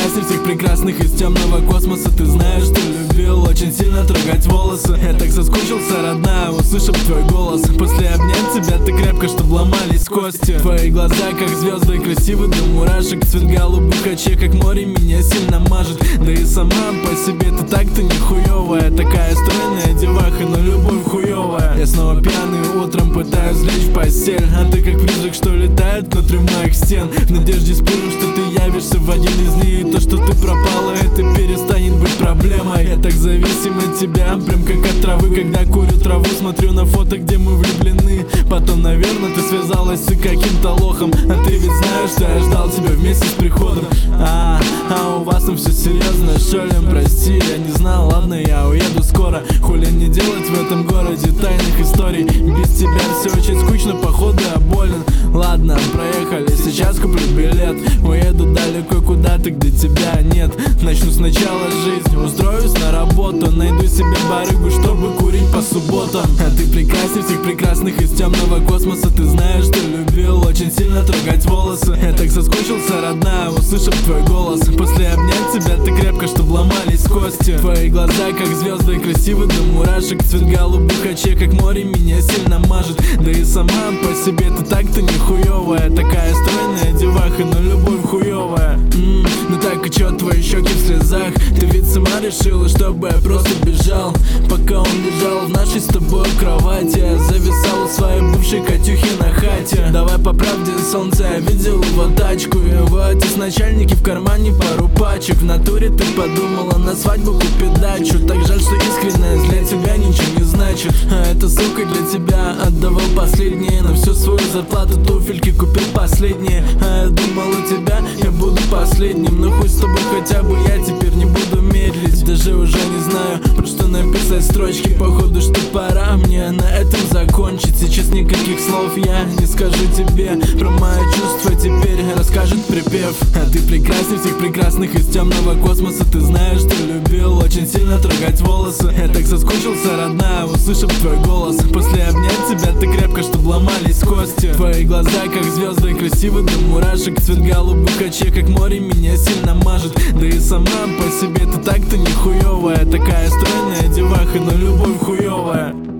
прекрасней всех прекрасных из темного космоса. Ты знаешь, что любил очень сильно трогать волосы. Я так соскучился, родная, услышав твой голос. После обнять тебя ты крепко, чтоб ломались кости. Твои глаза как звезды, красивы до мурашек. Цвет голубых очей, как море, меня сильно мажет. Да и сама по себе ты так-то не хуёвая. Такая стройная деваха, но любовь хуёвая. Я снова пьяный, утром пытаюсь лечь в постель, а ты как призрак, что летает внутри моих стен. В надежде спорю, что ты явишься в один из дней. И то, что ты пропала, это перестанет быть проблемой. Я так зависим от тебя, прям как от травы. Когда курю траву, смотрю на фото, где мы влюблены. Потом, наверное, ты связалась с каким-то лохом. А ты ведь знаешь, что я ждал тебя вместе с приходом. А у вас там все серьезно, Шолем, прости, я не знал, ладно, я уеду скоро. Хули не делать в этом городе тайных историй. Без тебя все очень скучно, походу я болен. Ладно, проехали, сейчас куплю билет. Уеду далеко куда-то, где тебя нет. Начну сначала жизнь, устроюсь на работу. Найду себе барыгу, чтобы курить по субботам. А ты прекрасней всех прекрасных из темного космоса. Ты знаешь, что любил очень сильно трогать волосы. Я так соскучился, родная, услышав твой голос. После обнять тебя ты крепко, чтоб ломались кости. Твои глаза как звезды, красивы до мурашек. Цвет голубых очей, как море, меня сильно мажет. Да и сама по себе ты так-то не хуёвая. Такая стройная деваха, но любовь хуёвая. Ну так и чё, твои щеки в слезах? Ты ведь сама решила, чтобы я просто бежал. Пока он лежал в нашей с тобой кровати, я зависал у своей бывшей Катюхи на хате. Давай по правде, солнце, я видел его тачку. Его отец начальники, в кармане пару пачек. В натуре ты подумала на свадьбу купить дачу. Так жаль, что искренность для тебя ничего не значит. А эта сука для тебя отдавал последние. На всю свою зарплату туфельки купил последние. А я думал, у тебя я буду последним. Но хоть с тобой хотя бы я теперь не буду медлить. Даже уже не знаю, про что написать строчки. Походу, что пора мне на этом закончить. Сейчас никаких слов я не скажу тебе. Про мои чувства теперь расскажет припев. А ты прекрасней всех прекрасных из темного космоса. Ты знаешь, что любил очень сильно трогать волосы. Я так соскучился, родная, услышав твой голос. После обнять тебя ты крепко, чтоб ломались кости. Твои глаза как звезды, красивы до мурашек. Цвет голубых очей, как море, меня сильно мажет. Да и сама по себе ты так-то не хуёвая. Такая стройная деваха, но любовь хуёвая.